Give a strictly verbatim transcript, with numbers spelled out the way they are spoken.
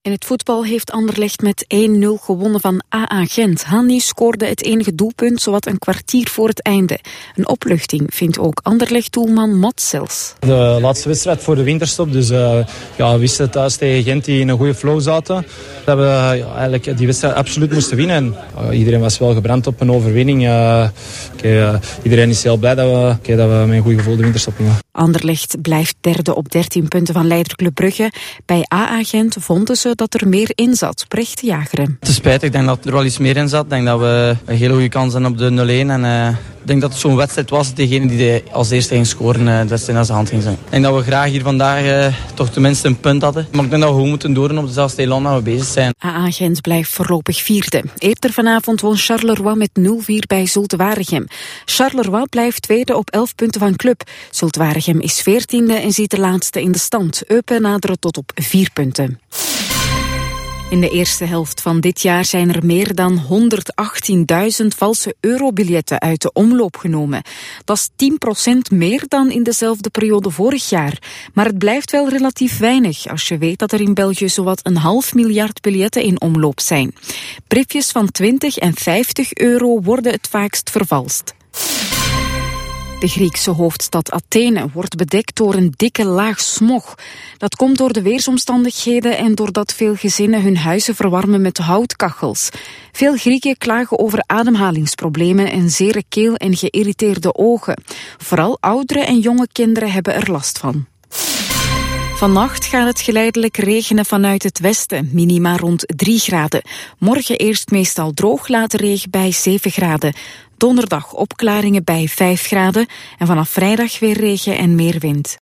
In het voetbal heeft Anderlecht met één nul gewonnen van A A Gent. Hanni scoorde het enige doelpunt zowat een kwartier voor het einde. Een opluchting vindt ook Anderlecht-doelman Mats Sels. De laatste wedstrijd voor de winterstop, dus uh, ja, we wisten thuis tegen Gent die in een goede flow zaten. Dat we uh, ja, eigenlijk die wedstrijd absoluut moesten winnen. En, uh, iedereen was wel gebrand op een overwinning. Uh, okay, uh, iedereen is heel blij dat we, okay, dat we met een goed gevoel de winterstop gingen. Anderlecht blijft derde op dertien punten van leider Club Brugge. Bij A A Gent vonden ze dat er meer in zat. Brecht de Jageren. Het is spijtig, ik denk dat er wel iets meer in zat. Ik denk dat we een hele goede kans hebben op de nul-een. En uh, ik denk dat het zo'n wedstrijd was. Degene die als eerste ging scoren, uh, dat in zijn hand ging zijn. Ik denk dat we graag hier vandaag uh, toch tenminste een punt hadden. Maar ik denk dat we gewoon moeten doordoen op dezelfde elan dat we bezig zijn. A A Gent blijft voorlopig vierde. Eerder vanavond won Charleroi met nul vier bij Zulte Waregem. Charleroi blijft tweede op elf punten van Club. Zulte Waregem is veertiende en ziet de laatste in de stand. Eupen naderen tot op vier punten. In de eerste helft van dit jaar zijn er meer dan honderdachttienduizend valse eurobiljetten uit de omloop genomen. Dat is tien procent meer dan in dezelfde periode vorig jaar. Maar het blijft wel relatief weinig als je weet dat er in België zowat een half miljard biljetten in omloop zijn. Briefjes van twintig en vijftig euro worden het vaakst vervalst. De Griekse hoofdstad Athene wordt bedekt door een dikke laag smog. Dat komt door de weersomstandigheden en doordat veel gezinnen hun huizen verwarmen met houtkachels. Veel Grieken klagen over ademhalingsproblemen en zere keel en geïrriteerde ogen. Vooral oudere en jonge kinderen hebben er last van. Vannacht gaat het geleidelijk regenen vanuit het westen, minima rond drie graden. Morgen eerst meestal droog, later regen bij zeven graden. Donderdag opklaringen bij vijf graden en vanaf vrijdag weer regen en meer wind.